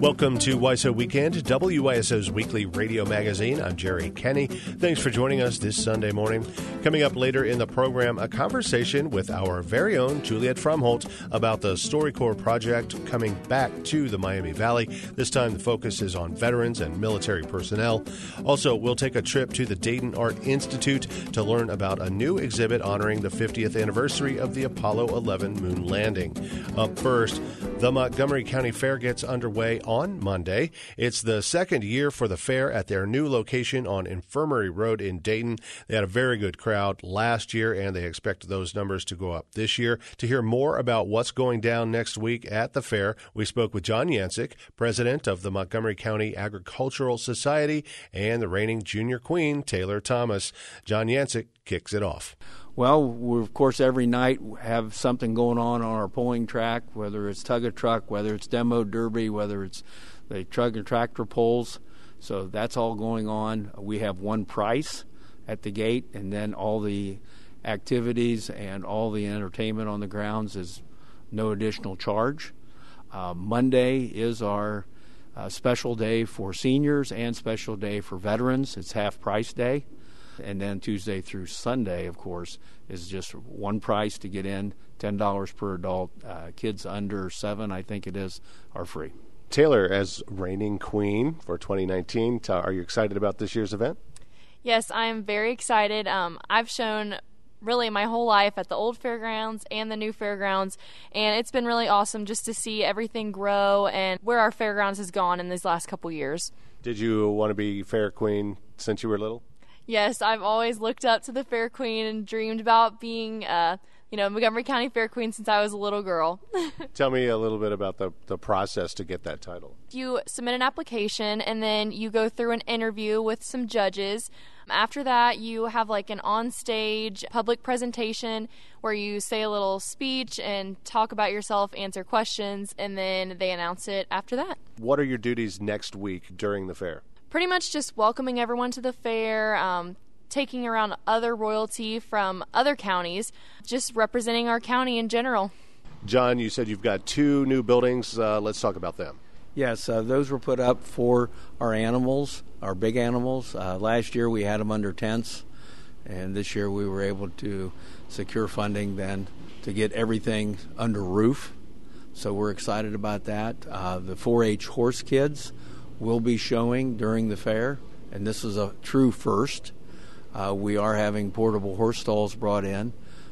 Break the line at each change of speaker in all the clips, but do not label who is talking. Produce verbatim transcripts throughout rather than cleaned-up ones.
Welcome to W I S O Weekend, W I S O's weekly radio magazine. I'm Jerry Kenny. Thanks for joining us this Sunday morning. Coming up later in the program, a conversation with our very own Juliet Fromholt about the StoryCorps project coming back to the Miami Valley. This time the focus is on veterans and military personnel. Also, we'll take a trip to the Dayton Art Institute to learn about a new exhibit honoring the fiftieth anniversary of the Apollo eleven moon landing. Up first, the Montgomery County Fair gets underway on Monday. It's the second year for the fair at their new location on Infirmary Road in Dayton. They had a very good crowd last year, and they expect those numbers to go up this year. To hear more about what's going down next week at the fair, we spoke with John Yancic, president of the Montgomery County Agricultural Society, and the reigning junior queen, Taylor Thomas. John Yancic kicks it off.
Well, we of course every night have something going on on our pulling track, whether it's tug a truck, whether it's demo derby, whether it's the truck and tractor pulls. So that's all going on. We have one price at the gate, and then all the activities and all the entertainment on the grounds is no additional charge. Uh, Monday is our uh, special day for seniors and special day for veterans. It's half price day. And then Tuesday through Sunday, of course, is just one price to get in, ten dollars per adult. Uh, kids under seven, I think it is, are free.
Taylor, as reigning queen for twenty nineteen, are you excited about this year's event?
Yes, I am very excited. Um, I've shown really my whole life at the old fairgrounds and the new fairgrounds, and it's been really awesome just to see everything grow and where our fairgrounds has gone in these last couple years.
Did you want to be fair queen since you were little?
Yes, I've always looked up to the Fair Queen and dreamed about being, uh, you know, Montgomery County Fair Queen since I was a little girl.
Tell me a little bit about the, the process to get that title.
You submit an application, and then you go through an interview with some judges. After that, you have like an on-stage public presentation where you say a little speech and talk about yourself, answer questions, and then they announce it after that.
What are your duties next week during the fair?
Pretty much just welcoming everyone to the fair, um, taking around other royalty from other counties, just representing our county in general.
John, you said you've got two new buildings. Uh, let's talk about them.
Yes, uh, those were put up for our animals, our big animals. Uh, last year we had them under tents, and this year we were able to secure funding then to get everything under roof. So we're excited about that. Uh, the four H horse kids will be showing during the fair, and this is a true first. Uh, we are having portable horse stalls brought in,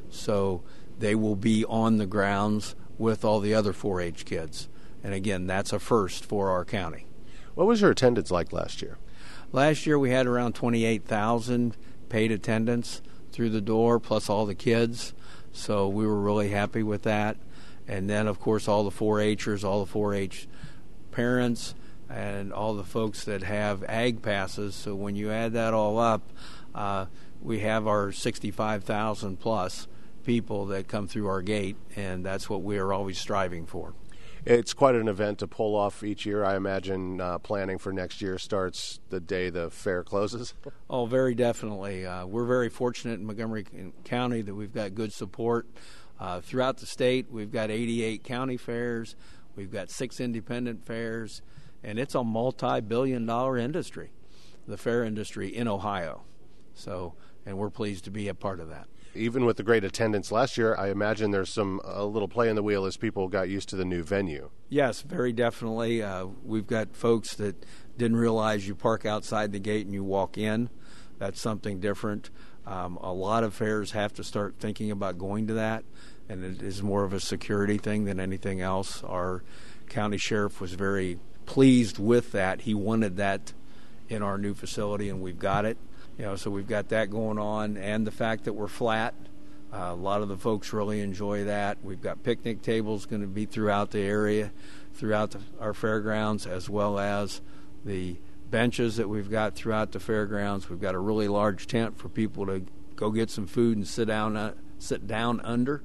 so they will be on the grounds with all the other four H kids. And again, that's a first for our county.
What was your attendance like last year?
Last year we had around twenty-eight thousand paid attendance through the door, plus all the kids, so we were really happy with that. And then, of course, all the four H'ers, all the four H parents, and all the folks that have ag passes. So when you add that all up, uh, we have our sixty-five thousand plus people that come through our gate, and that's what we are always striving for.
It's quite an event to pull off each year. I imagine uh, planning for next year starts the day the fair closes.
Oh, very definitely. Uh, we're very fortunate in Montgomery County that we've got good support. Uh, throughout the state, we've got eighty-eight county fairs. We've got six independent fairs. And it's a multi-billion dollar industry, the fair industry in Ohio. So, and we're pleased to be a part of that.
Even with the great attendance last year, I imagine there's some a little play in the wheel as people got used to the new venue.
Yes, very definitely. Uh, we've got folks that didn't realize you park outside the gate and you walk in. That's something different. Um, a lot of fairs have to start thinking about going to that, and it is more of a security thing than anything else. Our county sheriff was very pleased with that. He wanted that in our new facility, and we've got it. You know, so we've got that going on, and the fact that we're flat. Uh, a lot of the folks really enjoy that. We've got picnic tables going to be throughout the area, throughout the, our fairgrounds, as well as the benches that we've got throughout the fairgrounds. We've got a really large tent for people to go get some food and sit down, uh, sit down under.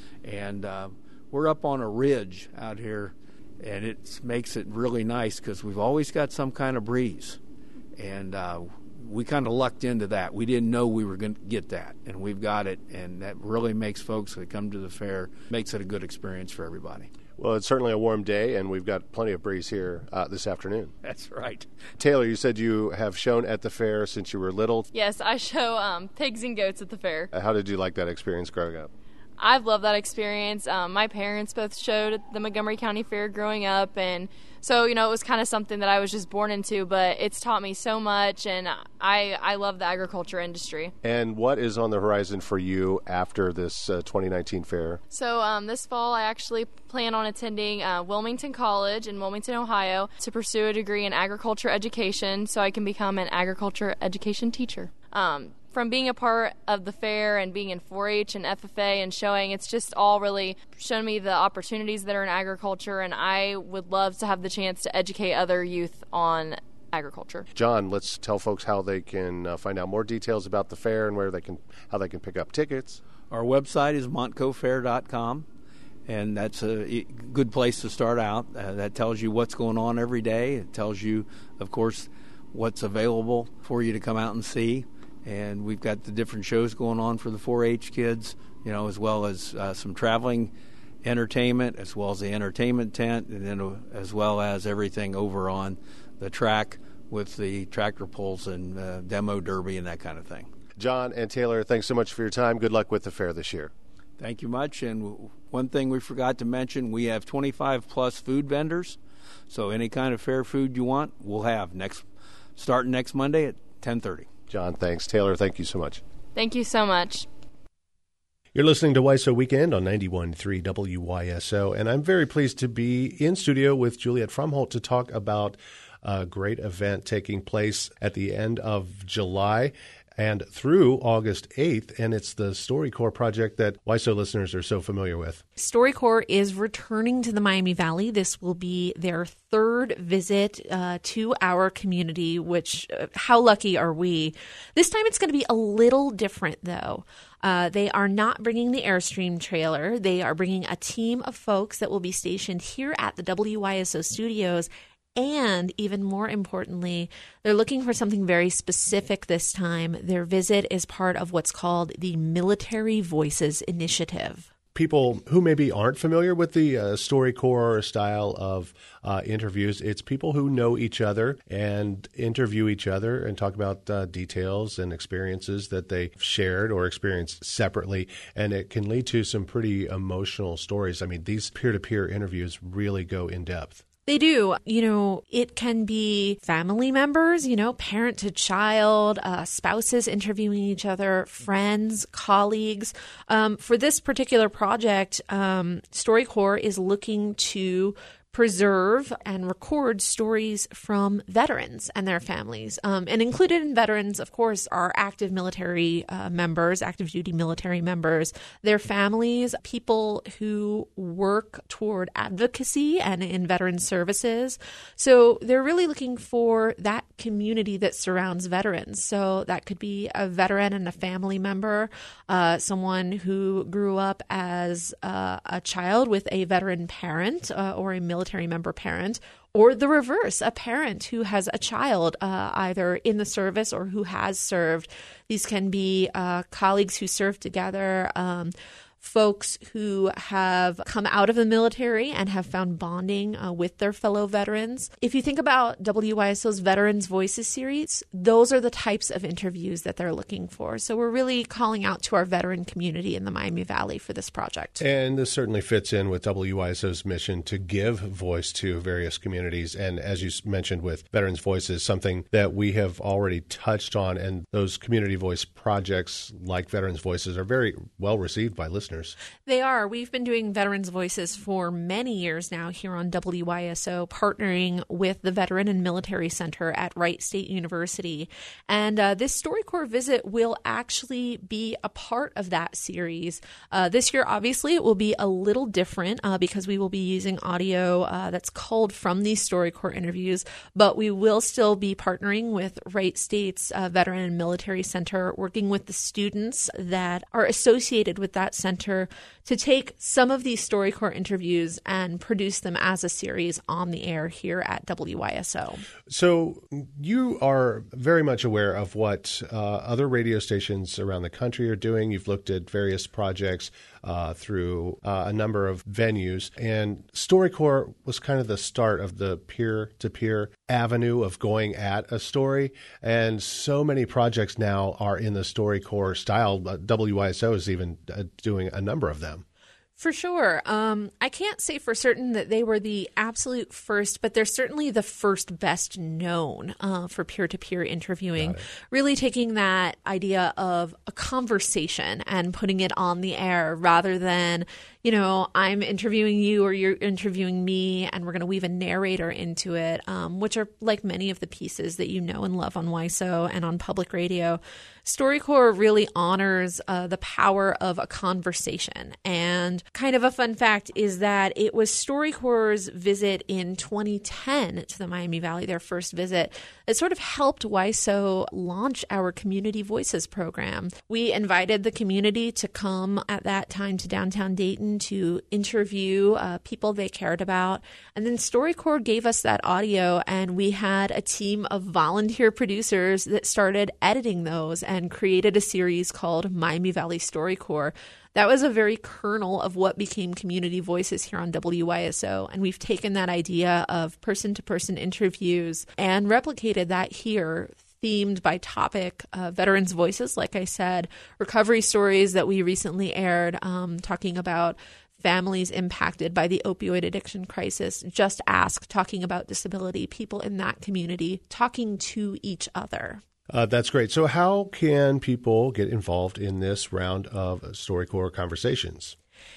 And uh, we're up on a ridge out here. And it makes it really nice because we've always got some kind of breeze. And uh, we kind of lucked into that. We didn't know we were going to get that, and we've got it, and that really makes folks that come to the fair, makes it a good experience for everybody.
Well, it's certainly a warm day, and we've got plenty of breeze here uh, this afternoon.
That's right.
Taylor, you said you have shown at the fair since you were little.
Yes, I show um, pigs and goats at the fair.
How did you like that experience growing up?
I've loved that experience. Um, my parents both showed at the Montgomery County Fair growing up, and so, you know, it was kind of something that I was just born into, but it's taught me so much, and I, I love the agriculture industry.
And what is on the horizon for you after this uh, twenty nineteen fair?
So um, this fall, I actually plan on attending uh, Wilmington College in Wilmington, Ohio, to pursue a degree in agriculture education so I can become an agriculture education teacher. Um, From being a part of the fair and being in four H and F F A and showing, it's just all really shown me the opportunities that are in agriculture, and I would love to have the chance to educate other youth on agriculture.
John, let's tell folks how they can uh, find out more details about the fair and where they can, how they can pick up tickets.
Our website is montco fair dot com, and that's a good place to start out. Uh, that tells you what's going on every day. It tells you, of course, what's available for you to come out and see. And we've got the different shows going on for the four H kids, you know, as well as uh, some traveling entertainment, as well as the entertainment tent, and then uh, as well as everything over on the track with the tractor pulls and uh, demo derby and that kind of thing.
John and Taylor, thanks so much for your time. Good luck with the fair this year.
Thank you much. And one thing we forgot to mention, we have twenty-five plus food vendors. So any kind of fair food you want, we'll have next starting next Monday at ten thirty.
John, thanks. Taylor, thank you so much.
Thank you so much.
You're listening to W I S O Weekend on ninety-one point three W Y S O, and I'm very pleased to be in studio with Juliet Fromholt to talk about a great event taking place at the end of July and through August eighth, and it's the StoryCorps project that W I S O listeners are so familiar with.
StoryCorps is returning to the Miami Valley. This will be their third visit uh, to our community, which, uh, how lucky are we? This time it's going to be a little different, though. Uh, they are not bringing the Airstream trailer. They are bringing a team of folks that will be stationed here at the W Y S O studios. And even more importantly, they're looking for something very specific this time. Their visit is part of what's called the Military Voices Initiative.
People who maybe aren't familiar with the uh, StoryCorps style of uh, interviews, it's people who know each other and interview each other and talk about uh, details and experiences that they shared or experienced separately. And it can lead to some pretty emotional stories. I mean, these peer-to-peer interviews really go in depth.
They do. You know, it can be family members, you know, parent to child, uh, spouses interviewing each other, friends, colleagues. Um, for this particular project, um, StoryCorps is looking to preserve and record stories from veterans and their families. Um, and included in veterans, of course, are active military uh, members, active duty military members, their families, people who work toward advocacy and in veteran services. So they're really looking for that community that surrounds veterans. So that could be a veteran and a family member, uh, someone who grew up as uh, a child with a veteran parent uh, or a military military member parent, or the reverse, a parent who has a child uh, either in the service or who has served. These can be uh, colleagues who serve together, um, folks who have come out of the military and have found bonding uh, with their fellow veterans. If you think about W Y S O's Veterans Voices series, those are the types of interviews that they're looking for. So we're really calling out to our veteran community in the Miami Valley for this project.
And this certainly fits in with W Y S O's mission to give voice to various communities. And as you mentioned with Veterans Voices, something that we have already touched on, and those community voice projects like Veterans Voices are very well received by listeners.
They are. We've been doing Veterans Voices for many years now here on W Y S O, partnering with the Veteran and Military Center at Wright State University. And uh, this StoryCorps visit will actually be a part of that series. Uh, this year, obviously, it will be a little different uh, because we will be using audio uh, that's culled from these StoryCorps interviews, but we will still be partnering with Wright State's uh, Veteran and Military Center, working with the students that are associated with that center Center to take some of these StoryCorps interviews and produce them as a series on the air here at W Y S O.
So you are very much aware of what uh, other radio stations around the country are doing. You've looked at various projects uh, through uh, a number of venues, and StoryCorps was kind of the start of the peer-to-peer avenue of going at a story, and so many projects now are in the StoryCorps style. Uh, W Y S O is even uh, doing a number of them.
For sure. Um, I can't say for certain that they were the absolute first, but they're certainly the first best known uh, for peer-to-peer interviewing, really taking that idea of a conversation and putting it on the air rather than, you know, I'm interviewing you or you're interviewing me and we're going to weave a narrator into it, um, which are like many of the pieces that you know and love on W Y S O and on public radio. StoryCorps really honors uh, the power of a conversation. And kind of a fun fact is that it was StoryCorps' visit in twenty ten to the Miami Valley, their first visit, that sort of helped W Y S O launch our Community Voices program. We invited the community to come at that time to downtown Dayton to interview uh, people they cared about. And then StoryCorps gave us that audio, and we had a team of volunteer producers that started editing those and created a series called Miami Valley StoryCorps. That was a very kernel of what became Community Voices here on W Y S O. And we've taken that idea of person-to-person interviews and replicated that here, themed by topic, uh, veterans' voices, like I said, recovery stories that we recently aired, um, talking about families impacted by the opioid addiction crisis, Just Ask, talking about disability, people in that community talking to each other.
Uh, that's great. So how can people get involved in this round of StoryCorps conversations?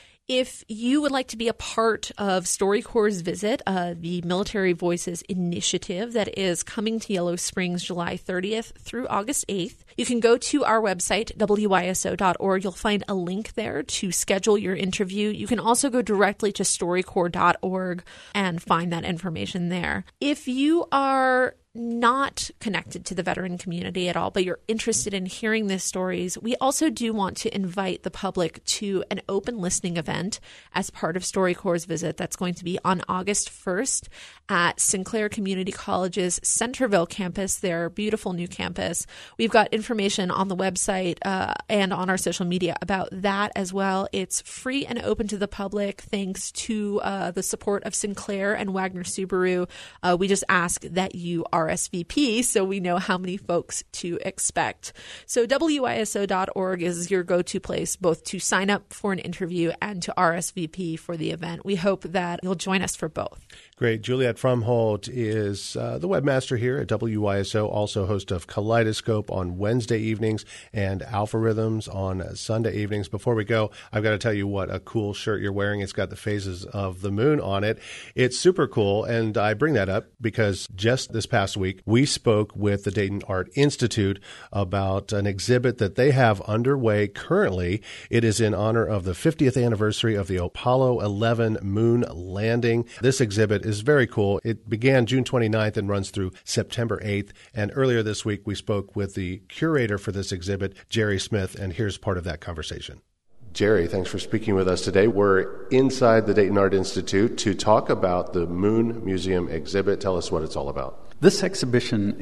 If you would like to be a part of StoryCorps' visit, uh, the Military Voices initiative that is coming to Yellow Springs July thirtieth through August eighth, you can go to our website, W Y S O dot org. You'll find a link there to schedule your interview. You can also go directly to StoryCorps dot org and find that information there. If you are not connected to the veteran community at all, but you're interested in hearing these stories, we also do want to invite the public to an open listening event as part of StoryCorps' visit. That's going to be on August first at Sinclair Community College's Centerville campus, their beautiful new campus. We've got information on the website uh, and on our social media about that as well. It's free and open to the public thanks to uh, the support of Sinclair and Wagner Subaru. Uh, we just ask that you are R S V P so we know how many folks to expect. So W Y S O dot org is your go-to place both to sign up for an interview and to R S V P for the event. We hope that you'll join us for both.
Great. Juliette Fromholt is uh, the webmaster here at W Y S O, also host of Kaleidoscope on Wednesday evenings and Alpha Rhythms on Sunday evenings. Before we go, I've got to tell you what a cool shirt you're wearing. It's got the phases of the moon on it. It's super cool, and I bring that up because just this past week, we spoke with the Dayton Art Institute about an exhibit that they have underway currently. It is in honor of the fiftieth anniversary of the Apollo eleven moon landing. This exhibit is very cool. It began June twenty-ninth and runs through September eighth. And earlier this week, we spoke with the curator for this exhibit, Jerry Smith, and here's part of that conversation. Jerry, thanks for speaking with us today. We're inside the Dayton Art Institute to talk about the Moon Museum exhibit. Tell us what it's all about.
This exhibition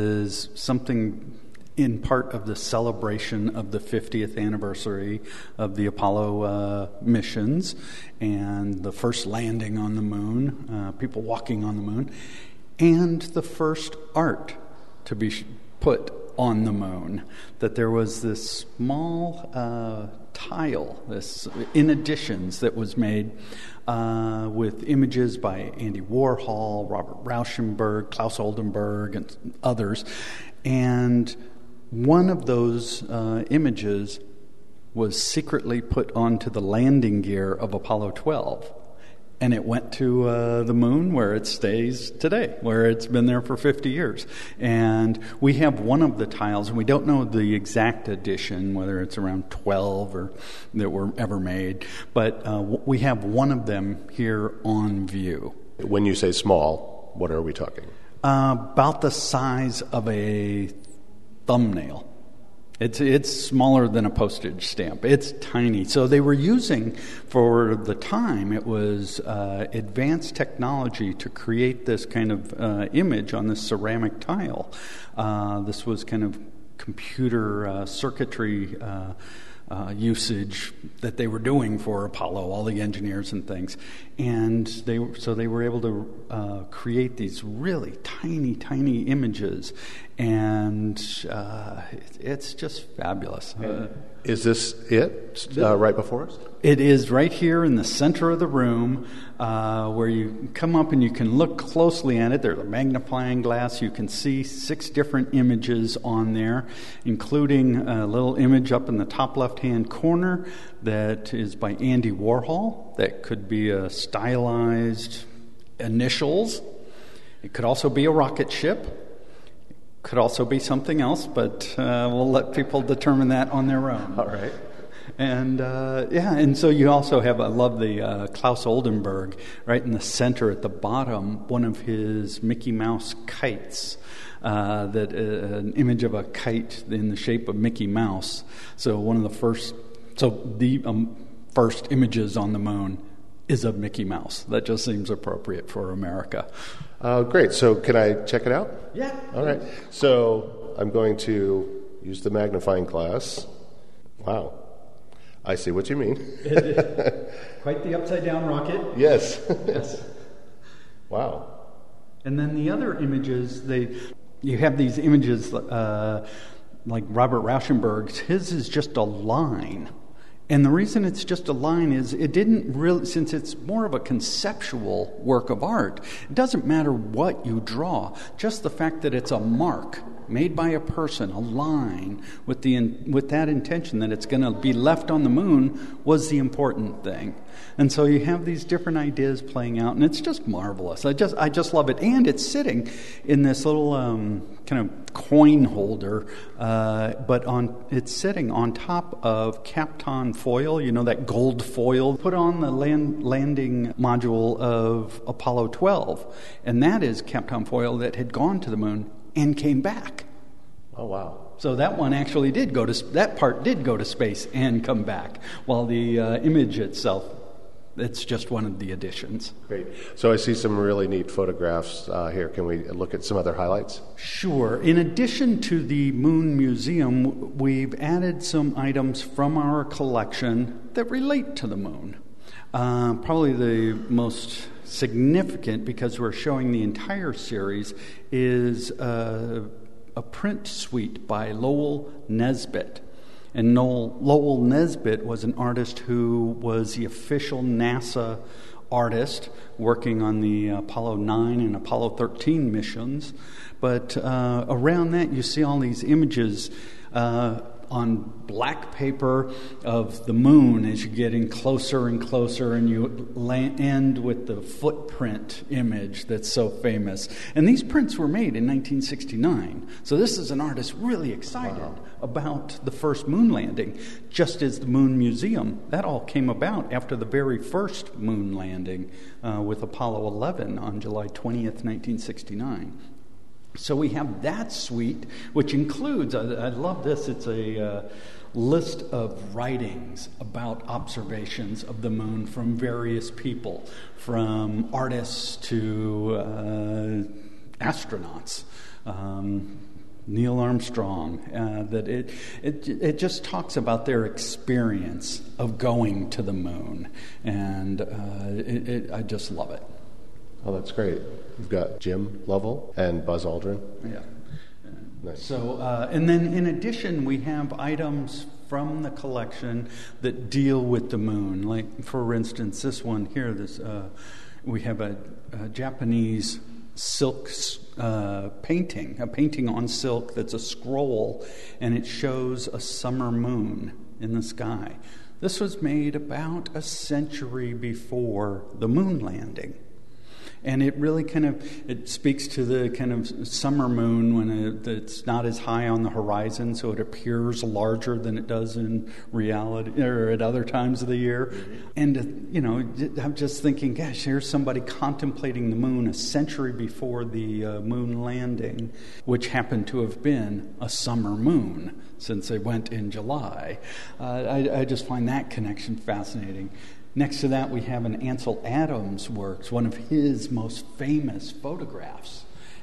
is something in part of the celebration of the fiftieth anniversary of the Apollo uh, missions and the first landing on the moon, uh, people walking on the moon, and the first art to be sh- put on the moon. That there was this small uh, tile, this in additions that was made uh, with images by Andy Warhol, Robert Rauschenberg, Klaus Oldenburg, and others. And one of those uh, images was secretly put onto the landing gear of Apollo twelve. And it went to uh, the moon where it stays today, where it's been there for fifty years. And we have one of the tiles, and we don't know the exact edition, whether it's around twelve or that were ever made, but uh, we have one of them here on view.
When you say small, what are we talking?
Uh, about the size of a thumbnail. It's it's smaller than a postage stamp. It's tiny. So they were using, for the time, it was uh, advanced technology to create this kind of uh, image on this ceramic tile. Uh, this was kind of computer uh, circuitry uh, uh, usage that they were doing for Apollo, all the engineers and things. And they so they were able to uh, create these really tiny, tiny images. And uh, it's just fabulous. Uh,
Is this it uh, right before us?
It is right here in the center of the room uh, where you come up and you can look closely at it. There's a magnifying glass. You can see six different images on there, including a little image up in the top left-hand corner that is by Andy Warhol. That could be a stylized initials. It could also be a rocket ship. Could also be something else, but uh, we'll let people determine that on their own.
All right.
And uh, yeah, and so you also have, I love the uh, Klaus Oldenburg, right in the center at the bottom, one of his Mickey Mouse kites, uh, that uh, an image of a kite in the shape of Mickey Mouse. So one of the first, so the um, first images on the moon is of Mickey Mouse. That just seems appropriate for America.
Uh, great. So can I check it out?
Yeah.
All right. So I'm going to use the magnifying glass. Wow. I see what you mean.
Quite the upside-down rocket.
Yes.
Yes.
Wow.
And then the other images, they, you have these images uh, like Robert Rauschenberg's. His is just a line. And the reason it's just a line is it didn't really, since it's more of a conceptual work of art, it doesn't matter what you draw. Just the fact that it's a mark made by a person, a line, with the with that intention that it's going to be left on the moon was the important thing. And so you have these different ideas playing out, and it's just marvelous. I just I just love it. And it's sitting in this little um, kind of coin holder, uh, but on it's sitting on top of Kapton foil, you know, that gold foil put on the land, landing module of Apollo twelve. And that is Kapton foil that had gone to the moon and came back.
Oh, wow.
So that one actually did go to, that part did go to space and come back, while the uh, image itself, it's just one of the additions.
Great. So I see some really neat photographs uh, here. Can we look at some other highlights?
Sure. In addition to the Moon Museum, we've added some items from our collection that relate to the moon. Uh, probably the most significant, because we're showing the entire series, is uh, a print suite by Lowell Nesbitt. And Noel, Lowell Nesbitt was an artist who was the official NASA artist working on the Apollo nine and Apollo thirteen missions. But uh, around that, you see all these images uh, on black paper of the moon as you're getting closer and closer, and you land, end with the footprint image that's so famous. And these prints were made in nineteen sixty-nine. So this is an artist really excited wow. about the first moon landing, just as the Moon Museum. That all came about after the very first moon landing uh, with Apollo eleven on July twentieth, nineteen sixty-nine. So we have that suite, which includes, I, I love this, it's a uh, list of writings about observations of the moon from various people, from artists to uh, astronauts, um, Neil Armstrong, uh, that it, it it just talks about their experience of going to the moon, and uh, it, it, I just love it.
Oh, that's great. You've got Jim Lovell and Buzz Aldrin.
Yeah.
Nice.
So, uh, and then in addition, we have items from the collection that deal with the moon. Like, for instance, this one here, this uh, we have a, a Japanese silk uh, painting, a painting on silk that's a scroll, and it shows a summer moon in the sky. This was made about a century before the moon landing. And it really kind of, it speaks to the kind of summer moon when it, it's not as high on the horizon, so it appears larger than it does in reality or at other times of the year. And, uh, you know, I'm just thinking, gosh, here's somebody contemplating the moon a century before the uh, moon landing, which happened to have been a summer moon since they went in July. Uh, I, I just find that connection fascinating. Next to that, we have an Ansel Adams works, one of his most famous photographs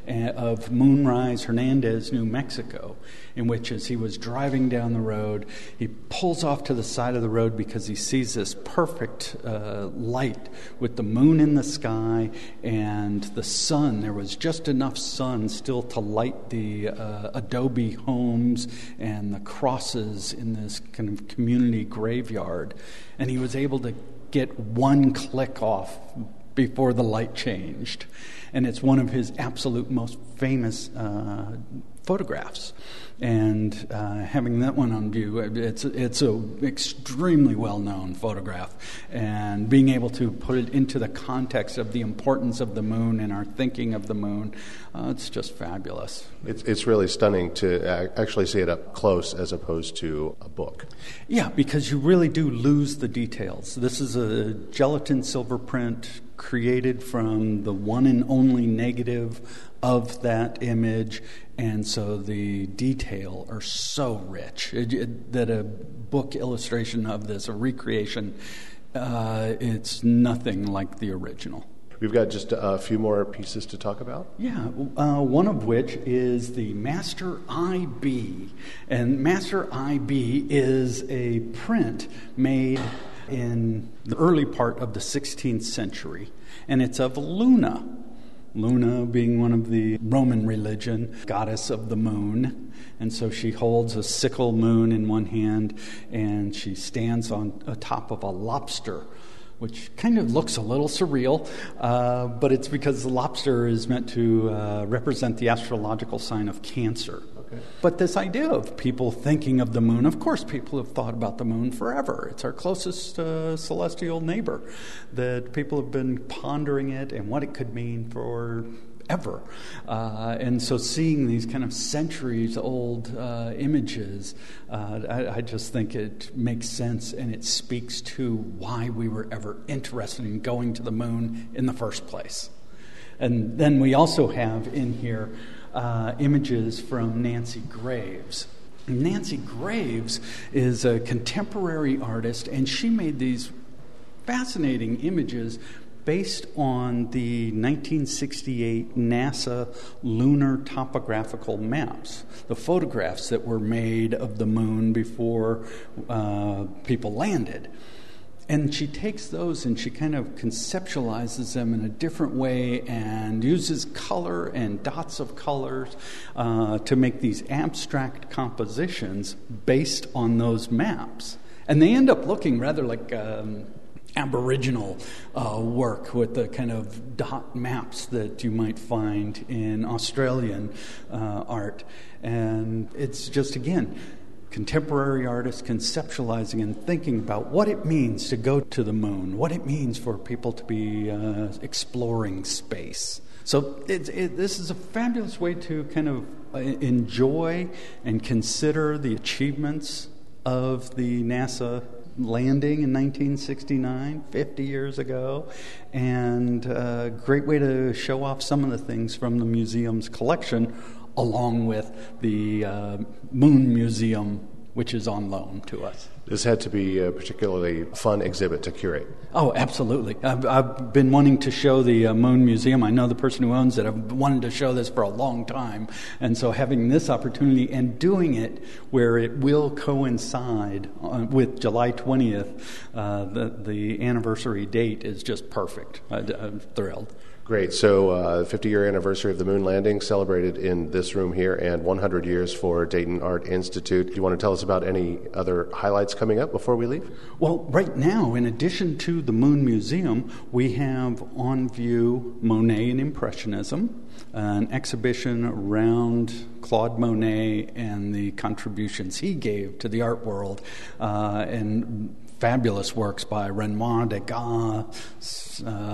of Moonrise, Hernandez, New Mexico, in which as he was driving down the road, he pulls off to the side of the road because he sees this perfect uh, light with the moon in the sky and the sun. There was just enough sun still to light the uh, adobe homes and the crosses in this kind of community graveyard. And he was able to get one click off before the light changed. And it's one of his absolute most famous uh, photographs. And uh, having that one on view, it's it's a extremely well-known photograph. And being able to put it into the context of the importance of the moon and our thinking of the moon, uh, it's just fabulous.
It's it's really stunning to actually see it up close as opposed to a book.
Yeah, because you really do lose the details. This is a gelatin silver print created from the one and only negative of that image, and so the detail are so rich it, it, that a book illustration of this, a recreation, uh, it's nothing like the original.
We've got just a few more pieces to talk about.
Yeah, uh, one of which is the Master I B. And Master I B is a print made in the early part of the sixteenth century, and it's of Luna. Luna being one of the Roman religion, goddess of the moon. And so she holds a sickle moon in one hand, and she stands on top of a lobster, which kind of looks a little surreal, uh, but it's because the lobster is meant to uh, represent the astrological sign of Cancer. Okay. But this idea of people thinking of the moon, of course people have thought about the moon forever. It's our closest uh, celestial neighbor, that people have been pondering it and what it could mean for ever. Uh, and so seeing these kind of centuries-old uh, images, uh, I, I just think it makes sense, and it speaks to why we were ever interested in going to the moon in the first place. And then we also have in here uh, images from Nancy Graves. Nancy Graves is a contemporary artist, and she made these fascinating images based on the nineteen sixty-eight NASA lunar topographical maps, the photographs that were made of the moon before uh, people landed. And she takes those and she kind of conceptualizes them in a different way and uses color and dots of colors uh, to make these abstract compositions based on those maps. And they end up looking rather like Um, Aboriginal uh, work with the kind of dot maps that you might find in Australian uh, art. And it's just, again, contemporary artists conceptualizing and thinking about what it means to go to the moon, what it means for people to be uh, exploring space. So it, it, this is a fabulous way to kind of enjoy and consider the achievements of the NASA landing in nineteen sixty-nine, fifty years ago, and a great way to show off some of the things from the museum's collection, along with the uh, Moon Museum, which is on loan to us.
This had to be a particularly fun exhibit to curate.
Oh, absolutely. I've, I've been wanting to show the uh, Moon Museum. I know the person who owns it. I've wanted to show this for a long time. And so having this opportunity and doing it where it will coincide uh, with July twentieth, uh, the, the anniversary date is just perfect. I, I'm thrilled.
Great. So uh, fifty-year anniversary of the moon landing celebrated in this room here, and one hundred years for Dayton Art Institute. Do you want to tell us about any other highlights coming up before we leave?
Well, right now, in addition to the Moon Museum, we have on view Monet and Impressionism, an exhibition around Claude Monet and the contributions he gave to the art world, uh, and fabulous works by Renoir, Degas, uh,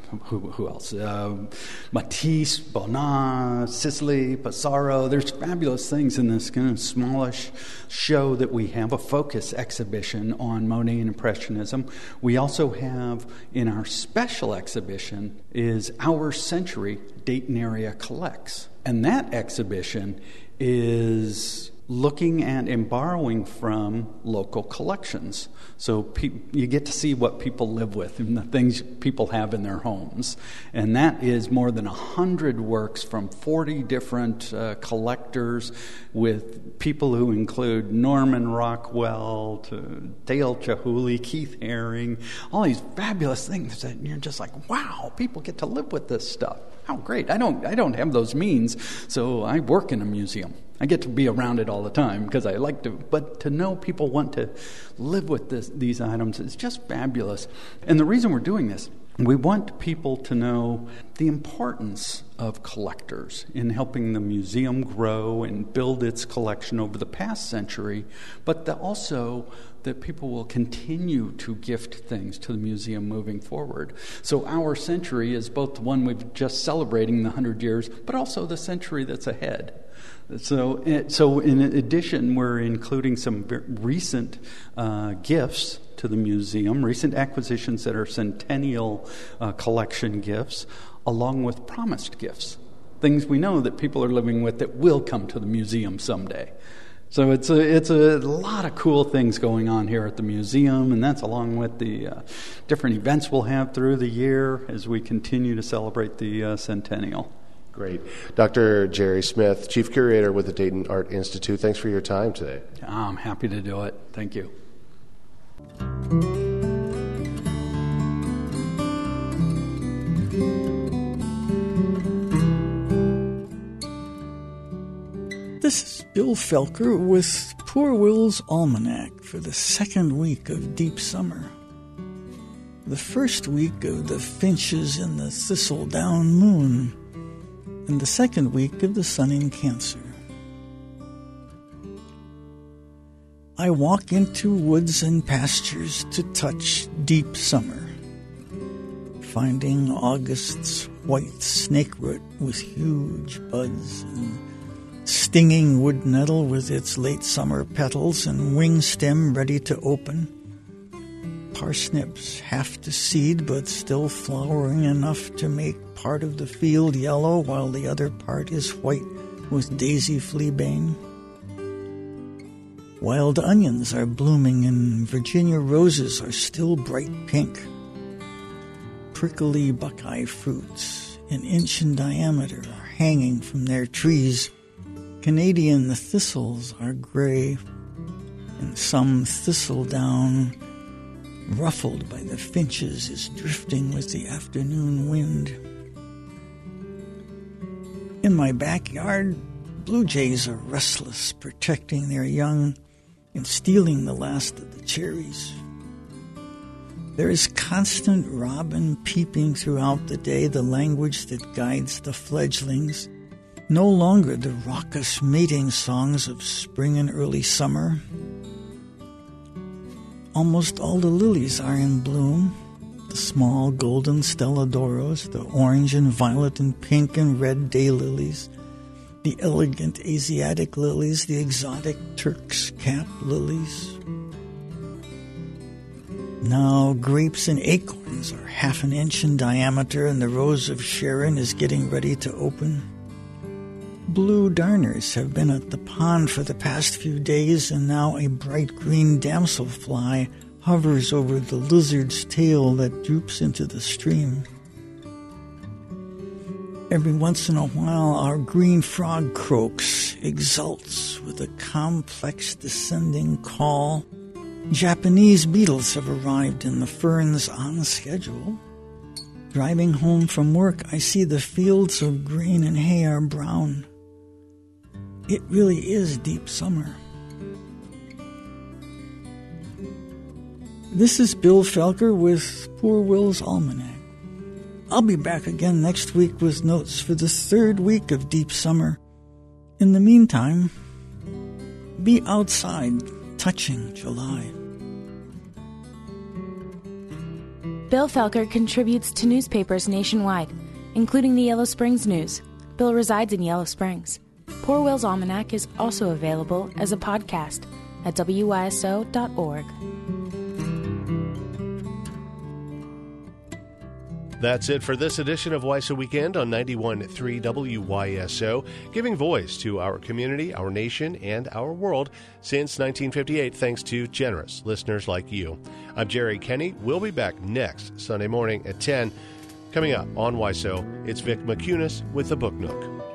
who, who else? Uh, Matisse, Bonnat, Sicily, Pissarro. There's fabulous things in this kind of smallish show that we have, a focus exhibition on Monet and Impressionism. We also have in our special exhibition is Our Century, Dayton Area Collects. And that exhibition is looking at and borrowing from local collections. So pe- you get to see what people live with and the things people have in their homes. And that is more than one hundred works from forty different uh, collectors, with people who include Norman Rockwell to Dale Chihuly, Keith Haring, all these fabulous things that you're just like, wow, people get to live with this stuff. How great. I don't I don't have those means, so I work in a museum. I get to be around it all the time because I like to, but to know people want to live with this, these items is just fabulous. And the reason we're doing this, we want people to know the importance of collectors in helping the museum grow and build its collection over the past century, but the, also that people will continue to gift things to the museum moving forward. So Our Century is both the one we've just celebrating the one hundred years, but also the century that's ahead. So, so in addition, we're including some recent uh, gifts to the museum, recent acquisitions that are centennial uh, collection gifts, along with promised gifts, things we know that people are living with that will come to the museum someday. So it's a, it's a lot of cool things going on here at the museum, and that's along with the uh, different events we'll have through the year as we continue to celebrate the uh, centennial.
Great. Doctor Jerry Smith, Chief Curator with the Dayton Art Institute, thanks for your time today.
I'm happy to do it. Thank you.
This is Bill Felker with Poor Will's Almanac for the second week of Deep Summer. The first week of the Finches and the Thistledown Moon, and the second week of the Sun in Cancer. I walk into woods and pastures to touch deep summer, finding August's white snakeroot with huge buds, and stinging wood nettle with its late summer petals and wing stem ready to open, parsnips half to seed but still flowering enough to make part of the field yellow while the other part is white with daisy fleabane. Wild onions are blooming and Virginia roses are still bright pink. Prickly buckeye fruits, an inch in diameter, are hanging from their trees. Canadian thistles are gray, and some thistledown, ruffled by the finches, is drifting with the afternoon wind. In my backyard, blue jays are restless, protecting their young and stealing the last of the cherries. There is constant robin peeping throughout the day, the language that guides the fledglings, no longer the raucous mating songs of spring and early summer. Almost all the lilies are in bloom, the small golden stelladoros, the orange and violet and pink and red daylilies, the elegant Asiatic lilies, the exotic Turk's cap lilies. Now grapes and acorns are half an inch in diameter, and the rose of Sharon is getting ready to open. Blue darners have been at the pond for the past few days, and now a bright green damselfly hovers over the lizard's tail that droops into the stream. Every once in a while, our green frog croaks, exults with a complex descending call. Japanese beetles have arrived and the ferns on schedule. Driving home from work, I see the fields of grain and hay are brown. It really is deep summer. This is Bill Felker with Poor Will's Almanac. I'll be back again next week with notes for the third week of deep summer. In the meantime, be outside touching July.
Bill Felker contributes to newspapers nationwide, including the Yellow Springs News. Bill resides in Yellow Springs. Poor Will's Almanac is also available as a podcast at W Y S O dot org.
That's it for this edition of W Y S O Weekend on ninety-one point three W Y S O, giving voice to our community, our nation, and our world since nineteen fifty-eight, thanks to generous listeners like you. I'm Jerry Kenny. We'll be back next Sunday morning at ten. Coming up on W Y S O, it's Vic McCunis with the Book Nook.